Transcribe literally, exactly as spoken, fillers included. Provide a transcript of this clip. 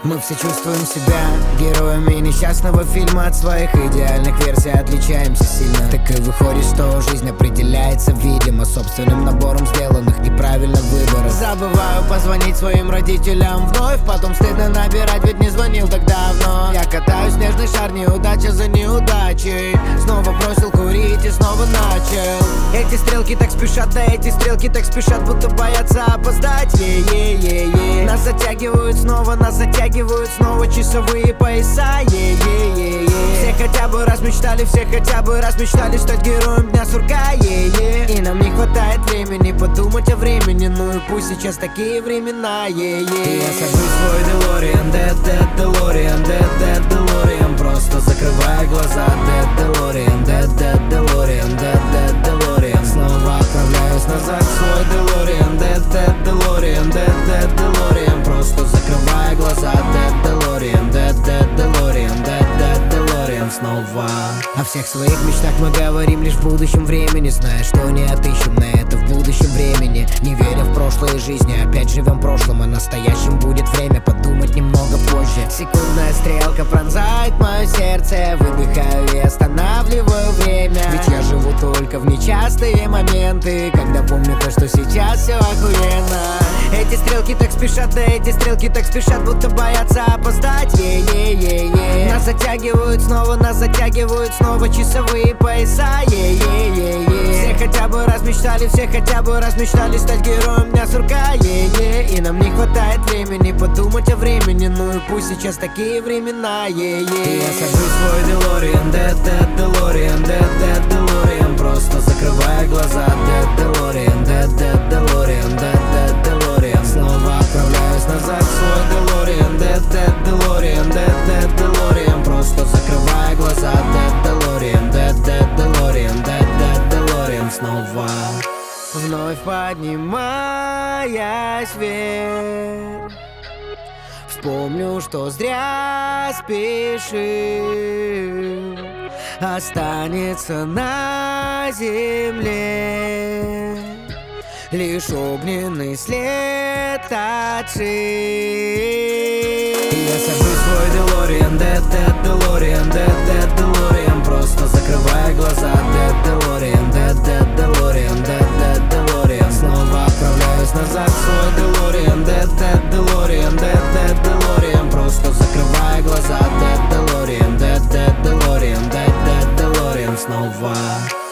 Мы все чувствуем себя героями несчастного фильма. От своих идеальных версий отличаемся сильно. Так и выходит, что жизнь определяется, видимо, собственным набором сделанных неправильных выборов. Забываю позвонить своим родителям вновь, потом стыдно набирать, ведь не звонил так давно. Я катаюсь снежный шар, неудача за неудачей. Снова бросил курить и снова начал. Эти стрелки так спешат, да эти стрелки так спешат, будто боятся опоздать. Е-е-е-е. Нас затягивают снова, нас затягивают снова часовые пояса. Е-е-е-е. Все хотя бы раз мечтали, все хотя бы раз мечтали стать героем дня сурка. Е-е. И нам не хватает времени подумать о времени, ну и пусть сейчас такие времена. Е-е. И я сажусь в свой Делориан, Dead, Dead, Делориан, Dead, Dead, Делориан, просто закрывая глаза. Dead, Делориан, Dead, Dead, Делориан, Dead, Dead, Делориан. Снова отправляюсь назад в свой Делориан, Dead, Dead, Делориан, Dead, Dead, Делориан, просто закрывая глаза. Dead, Делориан, Dead, Dead, Делориан, Dead, Dead, Делориан снова. О всех своих мечтах мы говорим лишь в будущем времени, зная, что не отыщем на это в будущем времени. Не веря в прошлые жизни, опять живем прошлым, а настоящим будет время подумать немного позже. Секундная стрелка пронзает мое сердце, выдыхаю и останавливаю время. Ведь я живу только в нечастые моменты, когда помню то, что сейчас все охуенно. Эти стрелки так спешат, да эти стрелки так спешат, будто боятся опоздать. Е-е-е-е. Нас затягивают снова, нас затягивают снова часовые пояса. Е-е-е-е. Все хотя бы раз мечтали, все хотя бы раз мечтали стать героем дня сурка. Е-е. И нам не хватает времени подумать о времени, ну и пусть сейчас такие времена. Е-е. И я сажусь в свой Делориан, Dead, Dead, Делориан, Dead, Dead, Делориан, просто закрывая глаза. Dead, Делориан, Dead, Dead, Делориан, Dead, Dead, Делориан. Снова отправляюсь назад в свой Делориан, Dead, Dead, Делориан, Dead, Dead, Делориан, просто закрывая глаза. Dead, Делориан, Dead, Dead, Делориан, Dead, Dead, Делориан снова. Вновь поднимаясь вверх, вспомню, что зря спешил, останется на земле лишь огненный след от шин. Я сажусь в свой Делориан, Dead, Dead, Делориан, Dead, Dead, Делориан, просто закрывая глаза. Dead, Делориан, Dead, Dead, Делориан, Dead, Dead, Делориан. Снова отправляюсь назад в свой Делориан, Dead, Dead, Делориан, Dead, Dead, Делориан, просто закрывая глаза. Dead, Делориан, Dead, Dead, Делориан, Dead, Dead, Делориан снова.